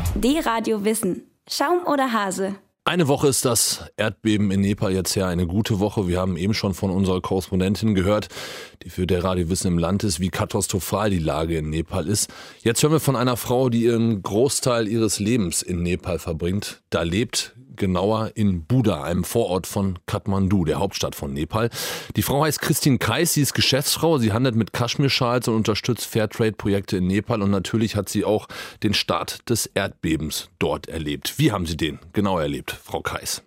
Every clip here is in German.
D-Radio Wissen. Schaum oder Hase? Eine Woche ist das Erdbeben in Nepal jetzt her, eine gute Woche. Wir haben eben schon von unserer Korrespondentin gehört, die für D-Radio Wissen im Land ist, wie katastrophal die Lage in Nepal ist. Jetzt hören wir von einer Frau, die ihren Großteil ihres Lebens in Nepal verbringt. Da lebt, genauer in Buda, einem Vorort von Kathmandu, der Hauptstadt von Nepal. Die Frau heißt Christine Kais, sie ist Geschäftsfrau, sie handelt mit Kaschmir-Schals und unterstützt Fairtrade-Projekte in Nepal und natürlich hat sie auch den Start des Erdbebens dort erlebt. Wie haben Sie den genau erlebt, Frau Kais?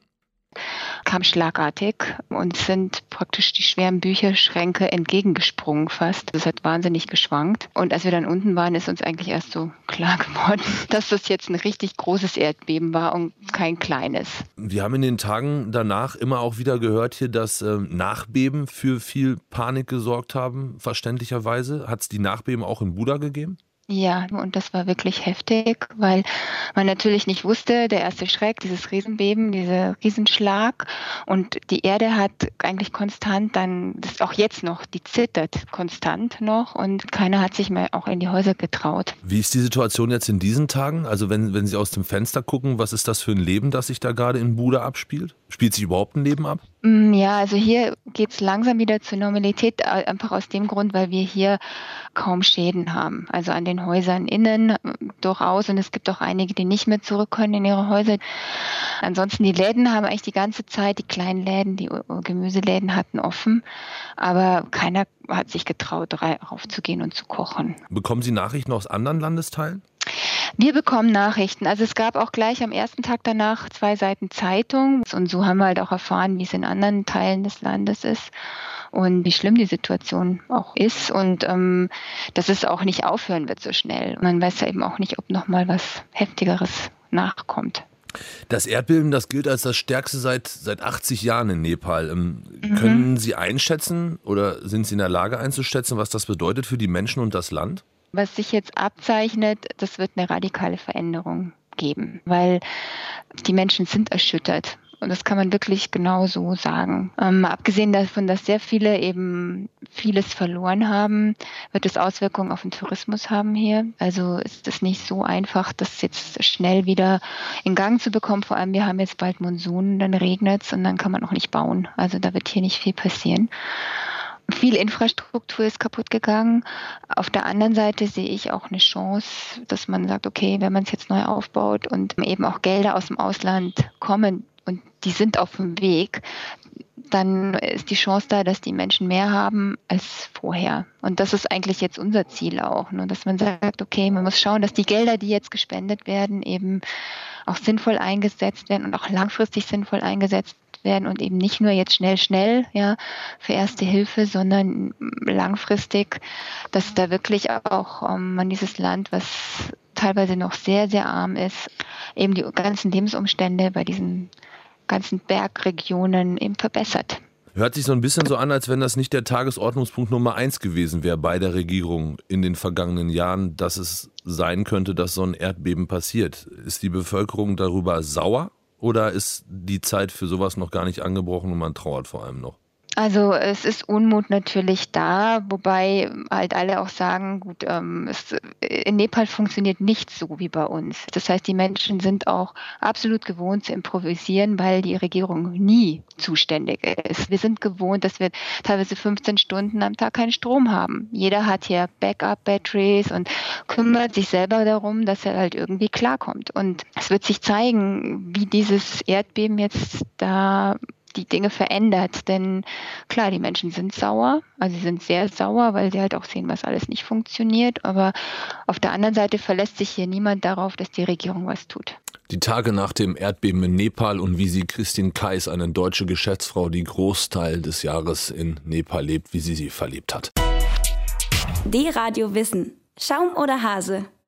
Kam schlagartig und sind praktisch die schweren Bücherschränke entgegengesprungen fast. Das hat wahnsinnig geschwankt. Und als wir dann unten waren, ist uns eigentlich erst so klar geworden, dass das jetzt ein richtig großes Erdbeben war und kein kleines. Wir haben in den Tagen danach immer auch wieder gehört hier, dass Nachbeben für viel Panik gesorgt haben, verständlicherweise. Hat es die Nachbeben auch in Buda gegeben? Ja, und das war wirklich heftig, weil man natürlich nicht wusste, der erste Schreck, dieses Riesenbeben, dieser Riesenschlag und die Erde hat eigentlich konstant dann, das ist auch jetzt noch, die zittert konstant noch und keiner hat sich mehr auch in die Häuser getraut. Wie ist die Situation jetzt in diesen Tagen? Also wenn Sie aus dem Fenster gucken, was ist das für ein Leben, das sich da gerade in Buda abspielt? Spielt sich überhaupt ein Leben ab? Ja, also hier geht es langsam wieder zur Normalität, einfach aus dem Grund, weil wir hier kaum Schäden haben. Also an den Häusern innen durchaus und es gibt auch einige, die nicht mehr zurück können in ihre Häuser. Ansonsten die Läden haben eigentlich die ganze Zeit, die kleinen Läden, die Gemüseläden hatten offen, aber keiner hat sich getraut, raufzugehen und zu kochen. Bekommen Sie Nachrichten aus anderen Landesteilen? Wir bekommen Nachrichten. Also es gab auch gleich am ersten Tag danach 2 Seiten Zeitung. Und so haben wir halt auch erfahren, wie es in anderen Teilen des Landes ist und wie schlimm die Situation auch ist und dass es auch nicht aufhören wird so schnell. Man weiß ja eben auch nicht, ob noch mal was Heftigeres nachkommt. Das Erdbeben, das gilt als das stärkste seit 80 Jahren in Nepal. Können Sie einschätzen oder sind Sie in der Lage einzuschätzen, was das bedeutet für die Menschen und das Land? Was sich jetzt abzeichnet, das wird eine radikale Veränderung geben, weil die Menschen sind erschüttert. Und das kann man wirklich genau so sagen. Abgesehen davon, dass sehr viele eben vieles verloren haben, wird es Auswirkungen auf den Tourismus haben hier. Also ist es nicht so einfach, das jetzt schnell wieder in Gang zu bekommen. Vor allem, wir haben jetzt bald Monsun, dann regnet es und dann kann man auch nicht bauen. Also da wird hier nicht viel passieren. Viel Infrastruktur ist kaputt gegangen. Auf der anderen Seite sehe ich auch eine Chance, dass man sagt, okay, wenn man es jetzt neu aufbaut und eben auch Gelder aus dem Ausland kommen und die sind auf dem Weg, dann ist die Chance da, dass die Menschen mehr haben als vorher. Und das ist eigentlich jetzt unser Ziel auch, ne? Dass man sagt, okay, man muss schauen, dass die Gelder, die jetzt gespendet werden, eben auch sinnvoll eingesetzt werden und auch langfristig sinnvoll eingesetzt werden und eben nicht nur jetzt schnell, ja, für Erste Hilfe, sondern langfristig, dass da wirklich auch man dieses Land, was teilweise noch sehr, sehr arm ist, eben die ganzen Lebensumstände bei diesen ganzen Bergregionen eben verbessert. Hört sich so ein bisschen so an, als wenn das nicht der Tagesordnungspunkt Nummer 1 gewesen wäre bei der Regierung in den vergangenen Jahren, dass es sein könnte, dass so ein Erdbeben passiert. Ist die Bevölkerung darüber sauer? Oder ist die Zeit für sowas noch gar nicht angebrochen und man trauert vor allem noch? Also es ist Unmut natürlich da, wobei halt alle auch sagen, gut, in Nepal funktioniert nicht so wie bei uns. Das heißt, die Menschen sind auch absolut gewohnt zu improvisieren, weil die Regierung nie zuständig ist. Wir sind gewohnt, dass wir teilweise 15 Stunden am Tag keinen Strom haben. Jeder hat hier Backup-Batteries und kümmert sich selber darum, dass er halt irgendwie klarkommt. Und es wird sich zeigen, wie dieses Erdbeben jetzt da die Dinge verändert, denn klar, die Menschen sind sauer, also sie sind sehr sauer, weil sie halt auch sehen, was alles nicht funktioniert, aber auf der anderen Seite verlässt sich hier niemand darauf, dass die Regierung was tut. Die Tage nach dem Erdbeben in Nepal und wie sie Christine Kais, eine deutsche Geschäftsfrau, die Großteil des Jahres in Nepal lebt, wie sie verlebt hat. D-Radio Wissen. Schaum oder Hase?